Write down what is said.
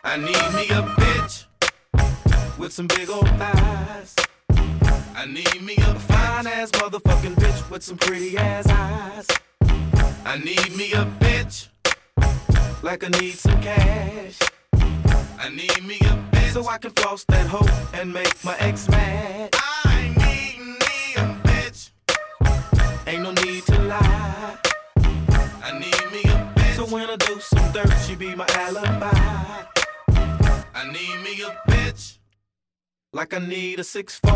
I need me a bitch with some big old thighs. I need me a fine ass motherfucking bitch with some pretty ass eyes. I need me a bitch like I need some cash. I need me a bitch so I can floss that hoe and make my ex mad. I need me a bitch. Ain't no need to lie. I need me a bitch so when I do some dirt, she be my alibi. I need me a bitch like I need a 6'4".